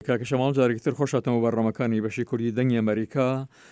کاکە شەماڵ جارێکتر خۆشاتەوە بەڕێوەمەکانی بەشی کوردی دەنگی ئەمریکا.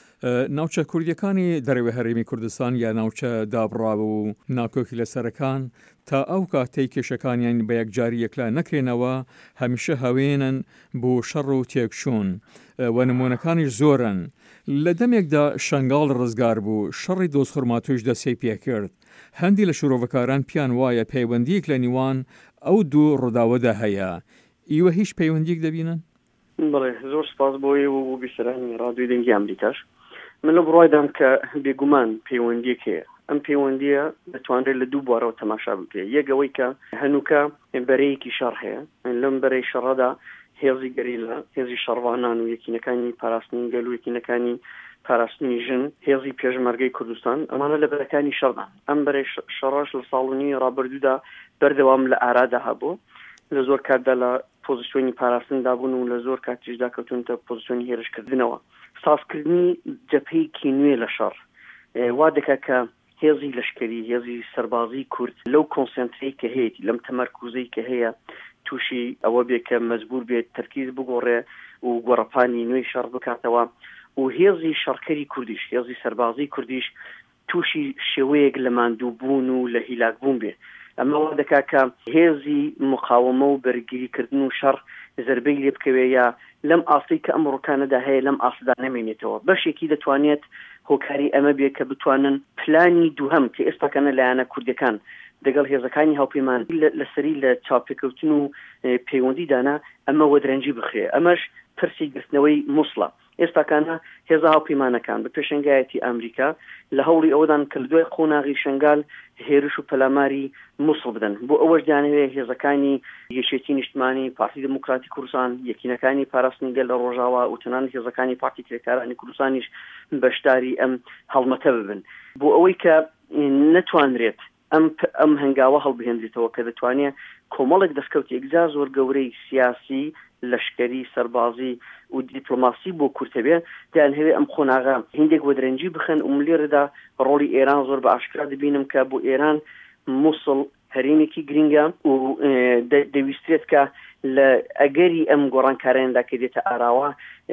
ناوچە کوردیەکانی دەرەوەی هەرێمی کوردستان یا ناوچە دابڕاو و ناکۆکی لەسەرەکان تا ئەو کاتەی کێشەکانیان بە یەکجاری یەکلا نەکرێنەوە هەمیشە هەوێنن بۆ شەڕ و تێکچوون و نمونونەکانیش زۆرن. لە دەمێکدا شنگاڵ ڕزگار بوو شەڕی دۆزخورماتوش دەسەی پێکرد. هەندی لە شورۆڤەکاران پیان وایە پەیوەندیەک لە نیوان ئەو دوو ڕووداوەدا هەیە. ئیوە هیچ پەیوەندیەک دەبینن؟ بڵێ زۆر سپاس بۆی و بیسەرانی ڕادیۆی دەنگی ئەمریکاش. من لە بڕایدام کە بێگومان پەیوەندیەک هەیە. ئەم پەیوەندیە دەتوانرێت لە دوو بوارەوە تەماشا بکرێت. یەکەوەی کە هەنووکە بەرەیەکی شەڕ هەیە. لەم بەرەی شەڕەدا هێزی گەریلا، هێزی شەڕوانان و یەکینەکانی پاراستنی گەل و یەکینەکانی پاراستنی ژن، هێزی پێشمەرگەی کوردستان، ئەمانە لە بەرەکانی شەڕدان. ئەم بەرەی شەڕەش لە ساڵونی ڕابردوودا بەردەوام لە ئارادا هەبوو. لە زۆر کاتدا لە پۆزیسیۆنی پاراستندا بوون و لە زۆر کاتیشدا کەوتونتە پۆزیسیۆنی هێرشکردنەوە. سازکردنی جەبهەیەکی نوێ لە شەڕ وا دەکات کە هێزی لەشکری، هێزی سەربازی کورد لەو کۆنسنترەی کە هەیەی لەم تەمەرکوزەی کە هەیە تووشی ئەوە بێت کە مەجبور بێت تەرکیز بگۆڕێ و گۆڕەپانی نوێی شەڕ بکاتەوە و هێزی شەڕکەری کوردیش، هێزی سەربازی کوردیش تووشی شێوەیەک لە ماندووبوون و لە هیلاکبوون بێت. ئەمە وا دەکات کە هێزی مقاومە و بەرگریکردن و شەڕ زەربەی لێ بکەوێ یا لەم ئاستی کە ئەمڕۆکانەدا هەیە لەم ئاسدا نەمێنێتەوە. بەشێکی دەتوانێت هۆکاری ئەمە بێت کە بتوانن پلانی دووهەم کە ئێستاکەنە لایەنە کوردەکان دەگەڵ هێزەکانی هاوپەیمان لەسەری لە چاپێکەوتن و پەیوەندیدانا ئەمە وەدرەنجی بخرێ. ئەمەش پرسی گرتنەوەی مووسڵە. ئێستاکانە هێزە هاوپەیمانەکان بە پێشەنگایەتی ئەمریکا لە هەوڵی ئەوەدان کە دوای خۆناغی شنگال هێرش و پەلاماری مووسڵ بدەن بۆ ئەوەش دانەوێت هێزەکانی یەکێتی نیشتمانی پارتی دموکراتی کوردستان، یەکینەکانی پاراستنی گەل لە ڕۆژاوا و تەنانەت هێزەکانی پارتی کرێکارانی کوردستانیش بەشداری ئەم هەڵمەتە ببن بۆ ئەوەی کە نەتوانرێت ئەم هەنگاوە هەڵبهێنرێتەوە کە دەتوانێت کۆمەڵێک دەستکەوتی ئەگزا زۆر گەورەی سیاسی، لەشکری، سەربازی و دیپلۆماسی بۆ کورتەبێ دەیان هەوێ ئەم خۆناغا هندێک وەدرەنجی بخەن و لێرەدا ڕۆڵی ئێران زۆر بە ئاشکرا دەبینم کە بۆ ئێران مووسڵ هەرێمێکی گرنگە و دەویسترێت کە لە ئەگەری ئەم گۆڕانکاراندا کە دێتە ئاراوە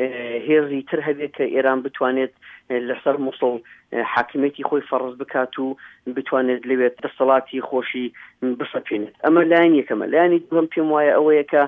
هێزی تر هەبێت کە ئێران بتوانێت لەسەر مووسڵ حاکمیەتی خۆی فەرز بکات و بتوانێت لەوێت دەسەڵاتی خۆشی بسەپێنێت. ئەمە لایەن یەکەمە. لایەنی دووەم پێم وایە ئەوەیە کە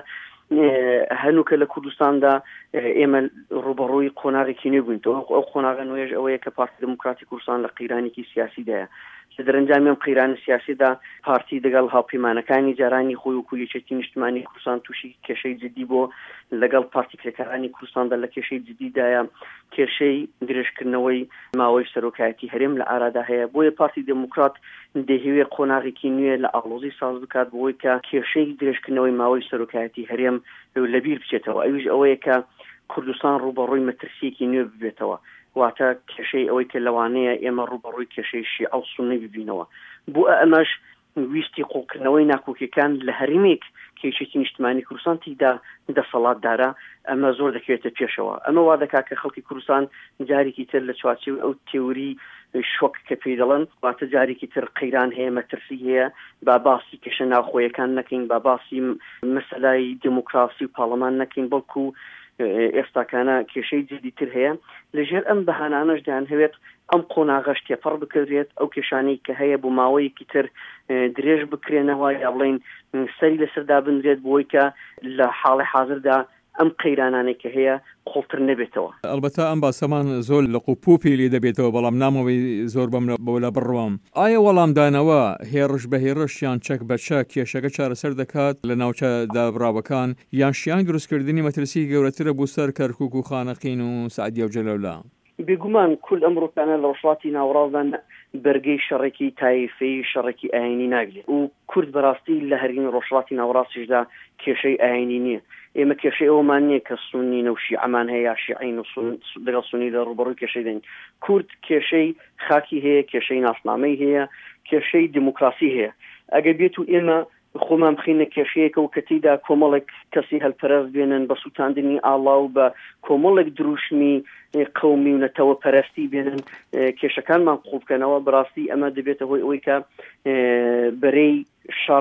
هەنووکە لە کوردستاندا ئێمە ڕوبەڕووی قۆناغێکی نوێ بووینەوە. ئەو قۆناغە نوێژ ئەوەیە کە پارتی دموکراتی کوردستان لە قیرانێکی سیاسیدایە. لە دەرەنجامی ئەم قیرانە سیاسیدا پارتی دەگەڵ هاوپەیمانەکانی جارانی خۆی و یەکێتی نیشتمانی کوردستان تووشی کێشەی جدی بۆ لەگەڵ پارتی کرێکارانی کوردستاندا لە کێشەی جدیدایە کێشەی درێژکردنەوەی ماوەی سەرۆکایەتی هەرێم لە ئارادا هەیە. بۆیە پارتی دموکرات دەهەوێت قۆناغێکی نوێ لە ئاڵۆزی ساز بکات بۆی کە کێشەی درێژکردنەوەی ماوەی سەرۆکایەتی هەرێم لەبیر بچێتەوە. ئەویش ئەوەیە کە کوردستان ڕوبەڕووی مەترسیەکی نوێ ببێتەوە، واتە کێشەی ئەوەی کە لەوانەیە ئێمە ڕوبەڕووی کێشەی شیعە و سوننی ببینەوە. بۆ ئەمەش ویستی قوڵکردنەوەی ناکۆکیەکان لە هەرێمێک کە یەکێتی نیشتمانی کوردستان تێیدا دەسەڵاتدارە ئەمە زۆر دەکەوێتە پێشەوە. ئەمە وا دەکات کە خەڵکی کوردستان جارێکی تر لە چوارچێوەی ئەو تێوری شۆک کە پێی دەڵێن واتە جارێکی تر قەیران هەیە، مەترسی هەیە، با باسی کێشە ناوخۆیەکان نەکەین، با باسی مەسەلای دموکراسی و پاڵەمان نەکەین، بەڵکو ئێستاکانە کێشەی جدیتر هەیە. لەژێر ئەم بەهانانەش دەیانهەوێت ئەم قۆناغەش تێپەڕ بکرێت، ئەو کێشانەی کە هەیە بۆ ماوەیەکی تر درێژ بکرێنەوە یا بڵێن سەری لەسەردا بنرێت بۆی کە لە حاڵی حاضردا ئەم قەیرانانێک کە هەیە قوڵتر نەبێتەوە. ئەلبەتە ئەم باسەمان زۆر لە قوپوپی لێ دەبێتەوە، بەڵام نامەوەی زۆر بەم لە بڕوام. ئایا وەڵامدانەوە هێرش بە هێرش یان چەک بە چەک کێشەکە چارەسەر دەکات لە ناوچە دابڕاوەکان یان شیان دروستکردنی مەترسی گەورەترە بۆ سەر کەرکووک و خانەقین و سعدیە و جەلەولا؟ بێگومان کورد ئەمڕۆکانە لە ڕۆژهەڵاتی ناوەڕاستدا بەرگەی شەڕێکی تایفەی شەڕێکی ئاینی ناگرێت و کورد بەڕاستی لە هەرێمی ڕۆژهەڵاتی ناوەڕاستیشدا کێشەی ئاینی نییە. ئێمە کێشەی ئەومان نییە کە سونی و شیعەمان هەیە یا شیعین و لەگەڵ سونی لە ڕوبەڕووی کێشەی دەین. کورد کێشەی خاکی هەیە، کێشەی ناسنامەی هەیە، کێشەی دیموکراسی هەیە. ئەگەر بێت و ئێمە خۆمان بخینە کێشەیەکە و کەتیدا کۆمەڵێک کەسی هەلپەرست بێنن بە سووتاندنی ئاڵا و بە کۆمەڵێک دروشمی قەومی و نەتەوە پەرستی بێنن کێشەکانمان قوڵ بکەنەوە، بەڕاستی ئەمە دەبێتە هۆی ئەوەی کە بەرەی شەڕ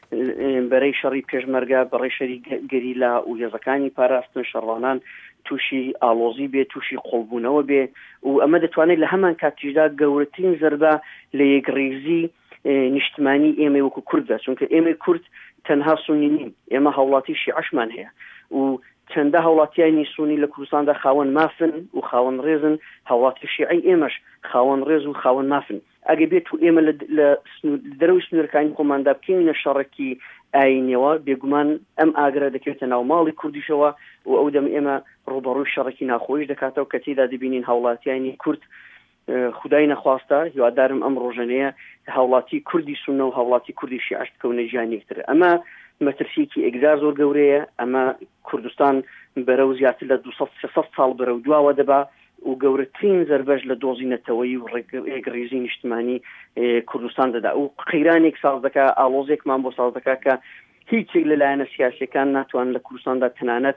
بەرەی شەڕی پێشمەرگە بەڕێ شەری گەریلا و هێزەکانی پاراستن شەڕوانان تووشی ئالۆزی بێ تووشی قوڵبوونەوە بێ و ئەمە دەتوانێت لە هەمان کاتیشدا گەورەترین زەربە لە یەکڕێزی نیشتمانی ئێمە وەکو کوردە چونکە ئێمە کورد تەنها سونی نین ئێمە هاوڵاتی شیعەشمان هەیە و چەندە هاوڵاتیانی سونی لە کوردستاندا خاوەن مافن و خاوەن ڕێزن هاوڵاتی شیعی ئێمەش خاوەن ڕێز و خاوەن مافن ئەگە بێت و ئێمە لە دەرەوەی سنوورەکانی خۆماندا بکەینە شەڕێکی ئاینەوە بێگومان ئەم ئاگرە دەکەوێتە ناو ماڵی کوردیشەوە و ئەو دەم ئێمە ڕوبەڕووی شەڕێکی ناخۆیش دەکاتەوە کە تێدا دەبینین هاوڵاتیانی کورد خدای نەخواستە هیوادارم ئەم ڕۆژانەیە هاوڵاتی کوردی سونە و هاوڵاتی کوردی شیعەش بکەونە ژیان یەکتر ئەمە مەترسیەکی ئێگزار زۆر گەورەیە ئەمە کوردستان بەرەو زیاتر لە 200 ساڵ بەرەو دواوە دەبا و گەورەترین زەربەش لە دۆزینەتەوەی و ڕێگەڕێزی نیشتمانی کوردستان دەدا و قەیرانێک ساز دەکا ئالۆزێکمان بۆ ساز دەکا کە هیچێک لەلایەنە سیاسیەکان ناتوان لە کوردستاندا تەنانەت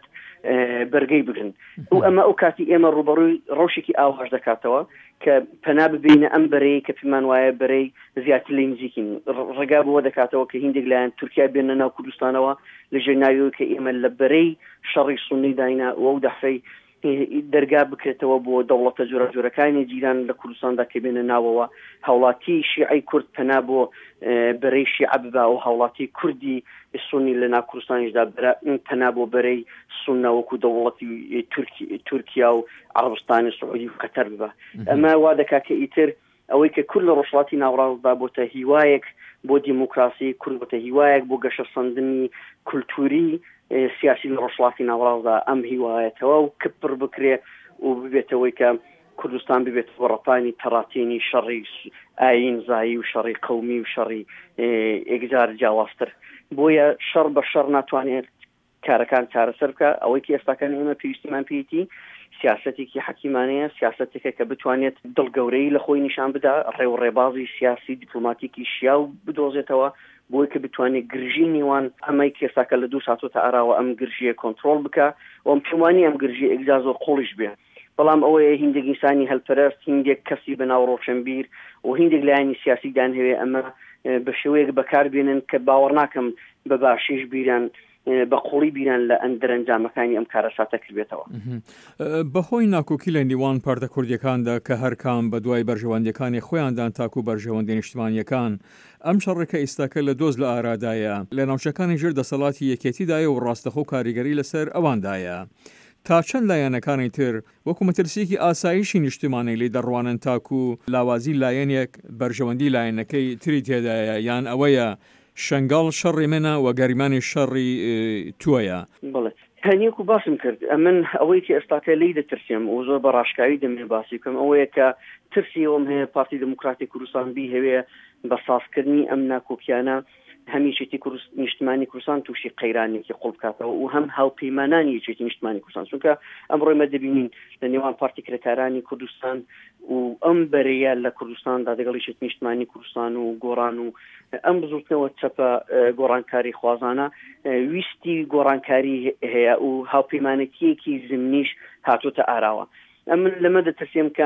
بەرگەی بگرن و ئەمە ئەو کاتی ئێمە ڕوبەڕووی ڕەوشێکی ئاوهەش دەکاتەوە کە پەنا ببینە ئەم بەرەی کە پێمان وایە بەرەی زیاتر لە نزیکین ڕێگا بۆ دەکاتەوە کە هیندێک لایەن تورکیا بێنە ناو کوردستانەوە لە ژێرناویەوە کە ئێمە لە بەرەی شەڕی سونی داینا و ئەو دەفەی دەرگا بکرێتەوە بۆ دەوڵەتە جۆرەجۆرەکانی جیران لە کوردستاندا کە بێنە ناوەوە هاوڵاتی شیعی کورد پەنا بۆ بەرەی شیعە ببا و هاوڵاتی کوردی سونی لە ناو کوردستانیشدا پەنا بۆ بەرەی سونە وەکو دەوڵەتی تورکیا و عەرەبستانی سعودی و قەتەر ببا ئەمە وا دەکا کە ئیتر ئەوەی کە کورد لە ڕۆژهەڵاتی ناوەڕاستدا بۆتە هیوایەک بۆ دیموکراسی کورد بۆتە هیوایەک بۆ گەشەسەندنی کولتوری سیاسی لە ڕۆژهەڵاتی ناوەڕاستدا ئەم هیوایەتەوە و کپڕ بکرێ و ببێتەوەی کە کوردستان ببێت بۆ ڕەپانی تەڕاتێنی شەڕی ئاین زایی و شەڕی قەومی و شەڕی ئێگزار جیاوازتر بۆیە شەڕ بە شەڕ ناتوانێت کارەکان چارەسەر بکە ئەوەی کە ئێستاکان ئێمە پێویستیمان پێیەتی سیاسەتێکی حەکیمانەیە سیاسەتێکە کە بتوانێت دڵگەورەی لە خۆی نیشان بدا ڕێو ڕێبازی سیاسی دیپلۆماتیکی شیا و بدۆزێتەوە بۆی کە بتوانێت گرژی نێوان ئەمەی کێساکە لە 2 ساعتە ئاراوە ئەم گرژیە کۆنتترۆل بکە و ئەم پێوانی ئەم گرژی ئەگزاز و قۆڵیش بێ بەڵام ئەوەیە هیندێک ئینسانی هەلپەرست هیندێک کەسی بەناو ڕۆشنبیر و هیندێک لایەنی سیاسیدان هەوێ ئەمە بە شێوەیەک بەکاربێنن کە باوەڕ ناکەم بە باشیش بیران بە قوڵی بیران لە ئەندەرەنجامەکانی ئەم کارە ساتە کردێتەوە بەهۆی ناکۆکی لە نیوان پارتە کوردیەکاندا کە هەرکام بە دوای بەرژەوەندەکانی خۆیاندان تاکو بەرژەوەندی نیشتمانیەکان ئەم شەڕێکە ئیستاکە لە دۆز لە ئارادایە لە ناوچەکانی ژێر دەسەڵاتی یەکێتیدایە و ڕاستەخۆ و کاریگەری لەسەر ئەواندایە تا چەند لایەنەکانی تر وەکو مەترسیەکی ئاسایشی نیشتمانی لێ دەڕوانن تاکو لاوازی لایەنێک بەرژەوەندی لایەنەکەی تری تێدایە یان ئەوەیە شنگال شەڕی منە و گەریمانی شەڕی تووەیە بڵێ هەنیەکو باسم کرد ئەمن ئەوەی کە ئێستاکە لی دەترسیم و زۆر بە ڕاشکاوی دەمێ باسی بکەم ئەوەیە کە ترسی ئەوم هەیە پارتی دموکراتی کوردستان بی هەوێ بە سازکردنی ئەم ناکۆکیانە هەمیشێتی نیشتمانی کوردستان تووشی قەیرانێکی قوڵ بکاتەوە و هەم هاوپەیمانانی یەکێتی نیشتمانی کوردستان چونکە ئەمڕۆ ئێمە دەبینین لە نێوان پارتی کرێکارانی کوردستان و ئەم بەرەیە لە کوردستاندا لەگەڵ یەکێتی نیشتمانی کوردستان و گۆڕان و ئەم بزوتنەوە چەپە گۆڕانکاری خوازانە ویستی گۆڕانکاری هەیە و هاوپەیمانێتیەکی زمینیش هاتوۆتە ئاراوە ئەمن لەمە دەترسیم کە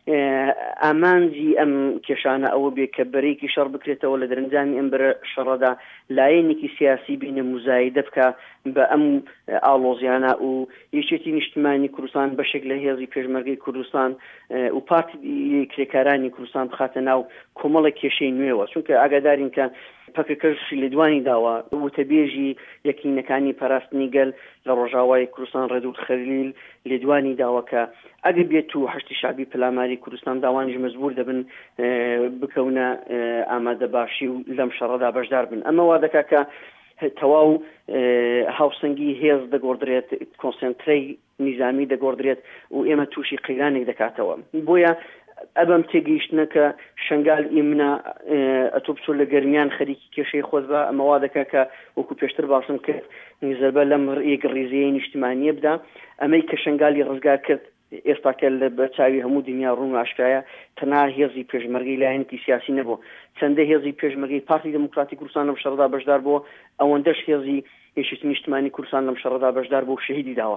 ئامانجی ئەم کێشانە ئەوە بێ کە بەرەیەکی شەڕ بکرێتەوە لە دەرەنجامی ئەم بەرە شەڕەدا لایەنێکی سیاسی بینە موزایدە بکە بە ئەم ئاڵۆزیانە و یەکێتی نیشتمانی کوردستان بەشێک لە هێزی پێشمەرگەی کوردستان و پارتی کرێکارانی کوردستان بخاتە ناو کۆمەڵە کێشەی نوێوە چونکە ئاگادارین کە پەکەکەشی لە دوانی داوە وتەبێژی یەکینەکانی پاراستنی گەل لە ڕۆژاوای کوردستان ڕێدوود خەلیل لە دوانی داوەکە ئەگە بێت و هەشتی شعبی پەلاماری کوردستان داوانیش مەجبور دەبن بکەونە ئامادە باشی و لەم شەڕەدا بەشدار بن ئەمە وا دەکا کە تەواو هاوسەنگی هێز دەگۆڕدرێت کۆنسنترەی نیزامی دەگۆڕدرێت و ئێمە تووشی قەیرانێک دەکاتەوە بۆیە ئەبەم تێگەیشتنە کە شنگال ئیمنە ئەتۆبچۆ لە گەرمیان خەریکی کێشەی خۆت بە ئەمەوا دەکا کە وەکو پێشتر باسم کرد زەربە لەم ڕێگەڕێزیەی نیشتیمانیە بدا ئەمەی کە شنگالی ڕزگار کرد ئێستاکە لە بەچاوی هەموو دنیا ڕوون ئاشکایە تەنها هێزی پێشمەرگەی لایەنێکی سیاسی نەبوو چەندە هێزی پێشمەرگەی پارتی دموکراتی کوردستان لەم شەڕەدا بەشدار بووە ئەوەندەش هێزی یەکێتی نیشتمانی کوردستان لەم شەڕەدا بەشدار بوو و شەهیدی داوە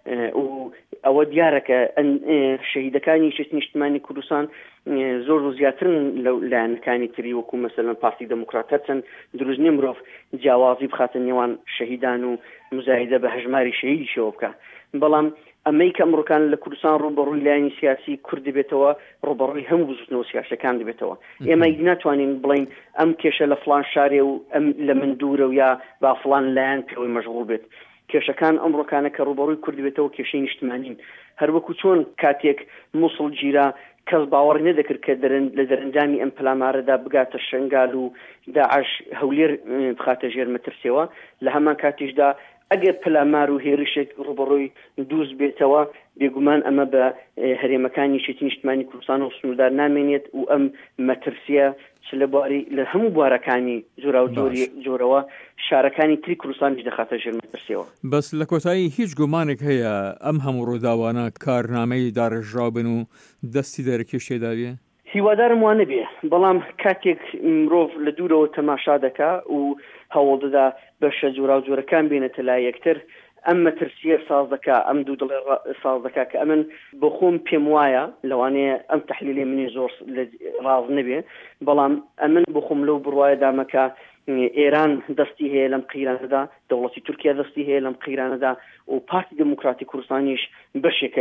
و ئەوە دیارەکە شەهیدەکانی شێتی نیشتیمانی کوردستان زۆر زیاترن لەو لایەنەکانی تری وەکو مەسەلەن پارتی دموکرات هەرچەند دروست نییە مرۆڤ جیاوازی بخاتە نێوان شەهیدان و مزاهیدە بە هەژماری شەهیدیشەوە بکە بەڵام ئەمەی کە ئەمڕۆکان لە کوردستان ڕوبەڕووی لایەنی سیاسی کورد دەبێتەوە ڕوبەڕووی هەموو بزوتنەوە سیاسەکان دەبێتەوە ئێمە ناتوانین بڵین ئەم کێشە لە فڵان شارێ و ئەم لە من دوورە و یا با فڵان لایەن پێوەی مەشغوڵ بێت کێشەکان ئەمڕۆکانە کە ڕوبەڕووی کورد دەبێتەوە کێشەی نیشتیمانین هەروەکو چۆن کاتێک مووسڵ گیرا کەس باوەڕ نەدەکرد کە لە دەرەنجامی ئەم پلامارەدا بگاتە شنگال و داعش هەولێر بخاتە ژێر مەترسیەوە لە هەمان کاتیشدا ئەگەر پلامار و هێرشێک ڕوبەڕووی دووز بێتەوە بێگومان ئەمە بە هەرێمەکانی شێتی نیشتیمانی کوردستان و سنوردار نامێنێت و ئەم مەترسیە لە بواری لە هەموو بوارەکانی جۆرەوە شارەکانی تری کوردستانیش دەخاتە ژێر مەترسیەوە. بەس لە کۆتایی هیچ گومانێک هەیە ئەم هەموو ڕووداوانە کارنامەی داڕژراوبن و دەستی دەرەکێشێدا بێ؟ هیوادارم وانە بێ بەڵام کاتێک مرۆڤ لە دوورەوە تەماشا دەکا و هەوڵ دەدا بەشە جۆرا و جۆرەکان بێنێتە لای یەکتر ئەم مەترسیە ساز دەکا ئەم دوو دڵێ ساز دەکا کە ئەمن بۆ خۆم پێم وایە لەوانەیە ئەم تەحلیلی منی زۆر ڕاز نەبێ بەڵام ئەمن بۆ خۆم لەو بڕوایە دامەکە ئێران دەستی هەیە لەم قیرانەدا دەوڵەتی تورکیا دەستی هەیە لەم قیرانەدا و پارتی دموکراتی کوردستانیش بەشێکە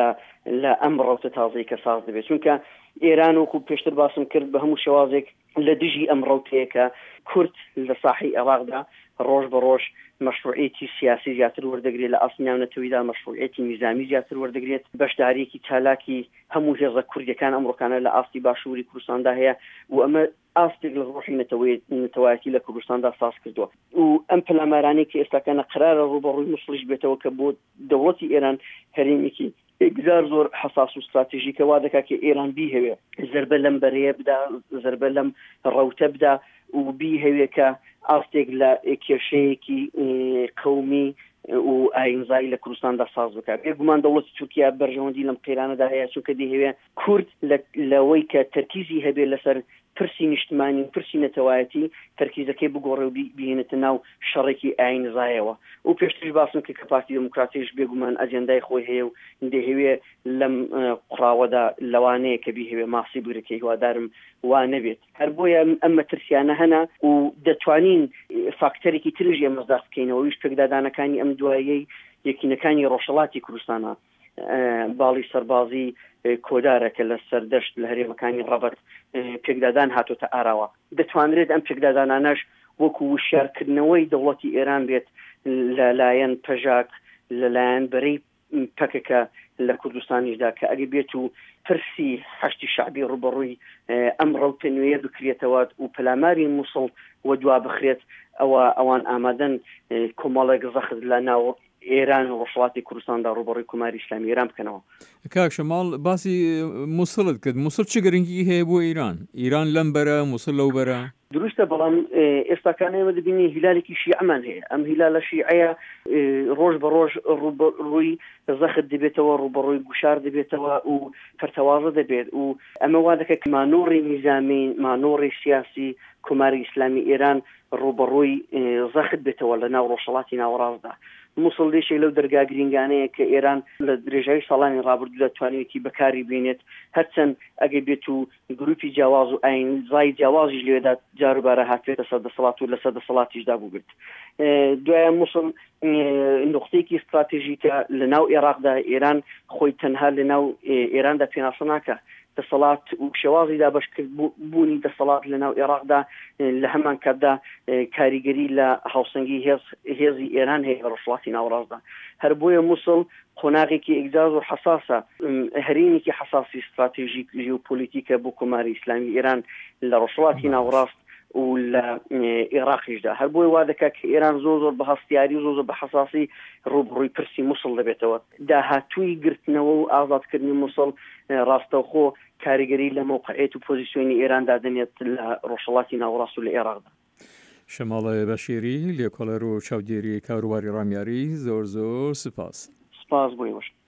لە ئەم ڕەوتە تازەی کە ساز دەبێت چونکە ئێران وەکو پێشتر باسم کرد بە هەموو شێوازێک لە دژی ئەم ڕەوتەیە کە کورد لە ساحی عێراقدا ڕۆژ بە ڕۆژ مەشروعیەتی سیاسی زیاتر وەردەگرێت لە ئاسنیاونەتەوەیدا مەشروعیەتی نظامی زیاتر وەردەگرێت بەشداریەکی چالاکی هەموو هێزە کوردیەکان ئەمڕۆکانە لە ئاستی باشووری کوردستاندا هەیە و ئەمە ئاستێک لە ڕۆحی نەتەوایەتی لە کوردستاندا ساز کردووە و ئەم پلامارانەی کە ئێستاکەنە قرارە ڕوبەڕووی مووسڵیش بێتەوە کە بۆ دەوڵەتی ئێران هەرێمێکی ئێگزار زۆر حساس و استراتیژیکە وا دەکا کە ئێران بیهەوێ زەربە لەم بەرەیە بدا زەربە لەم ڕەوتە بدا و بیهەوێ کە ئاستێک لە کێشەیەکی قەومی و ئاینزایی لە کوردستاندا ساز بکات بێگومان دەوڵەتی تورکیا بەرژەوەندی لەم قیرانەدا هەیە چونکە دەیهەوێ کورد لەوەی کە تەرکیزی هەبێت لەسەر پرسی نیشتمانی پرسی نەتەوایەتی تەرکیزەکەی بگۆڕێ و بهێنێتە ناو شەڕێکی ئاینزایەوە و پێشتری باسم کە پارتی دموکراتیش بێگومان ئەجێندای خۆی هەیە و دەیهەوێ لەم قوڕاوەدا لەوانەیە کە بیهەوێ ماسی بگرێت هیوادارم وا نەبێت هەر بۆیە ئەم مەترسیانە هەنا و دەتوانین فاکتەرێکی ترژ ئێمەزداست بکەینەوەیش پێکدادانەکانی ئەم دوایەی یەکینەکانی ڕۆژهەڵاتی کوردستانە باڵی سەربازی کۆدارەکە لە سەردەشت لە هەرێمەکانی ڕەبەت پێکدادان هاتۆتە ئاراوە دەتوانرێت ئەم پێکدادانانەش وەکو وشارکردنەوەی دەوڵەتی ئێران بێت لەلایەن پەژاک لەلایەن بەرەی پەکەکە لە کوردستانیشدا کە ئەگە بێت و پرسی حەشتی شعبی ڕوبەڕووی ئەم ڕەوتە نوێیە بکرێتەوە و پەلاماری مووسڵ وە دوا بخرێت ئەوان ئامادەن کۆمەڵێک زەخت لە ناو ئێران و ڕۆژهەڵاتی کوردستاندا ڕوبەڕووی کۆماری ئیسلامی ئێران بکەنەوە. کاک شەماڵ باسی مووسڵت کرد مووسڵ چ گرنگی هەیە بۆ ئیران لەم بەرە مووسڵ لەو بەرە دروستە بەڵام ئێستاکانەوە دەبینی هیلالێکی شیعەمان هەیە ئەم هیلالە شیعەیە ڕۆژ بە ڕۆژ ڕووی زەخت دەبێتەوە ڕوبەڕووی گوشار دەبێتەوە و پەرتەوازە دەبێت و ئەمە وا دەکات مانۆڕی نیزامی مانۆڕی سیاسی کۆماری ئیسلامی ئێران ڕوبەڕووی زەخت بێتەوە لە ناو ڕۆژهەڵاتی ناوەڕاستدا مووسڵ لێشێک لەو دەرگا گرنگانەیە کە ئێران لە درێژایی ساڵانی ڕابردوودا توانێتی بەکاری بێنێت هەرچەند ئەگەر بێت و گروپی جیاواز و ئاینزای جیاوازیش لێدا جاروبارە هاتوێتە سەردەسەڵات و لە سەردەسەڵاتیشدا بووگرت دوایە مووسڵ نقطەیەکی استراتیژیکە لە ناو عێراقدا ئێران خۆی تەنها لە ناو ئێراندا پێناسە ناکە دەسەڵات و شێوازیدا بەشکردبوونی دەسەڵات لە ناو عێراقدا لە هەمان کاتدا کاریگەری لە هاوسەنگی هێزی ئێران هەیە لە ڕۆژهەڵاتی ناوەڕاستدا هەر بۆیە مووسڵ قۆناغێکی ئێگزاز و حساسە هەرێمێکی حساسی استراتیژیک ژیۆپۆلیتیکە بۆ کۆماری ئیسلامی ئێران لە ڕۆژهەڵاتی ناوەڕاست و لە عێراقیشدا هەر بۆی وا دەکات کە ئێران زۆر بە هەستیاری و زۆر بە حساسی ڕوبڕووی پرسی مووسڵ دەبێتەوە داهاتووی گرتنەوە و ئازادکردنی مووسڵ ڕاستەوخۆ کاریگەری لە موقعیت و پۆزیسیۆنی ئێراندا دەنێت لە ڕۆژهەڵاتی ناوەڕاست و لە عێراقدا. شەماڵ بەشیری لێکۆڵەر و چاودێری کاروباری ڕامیاری زۆر سپاس بۆی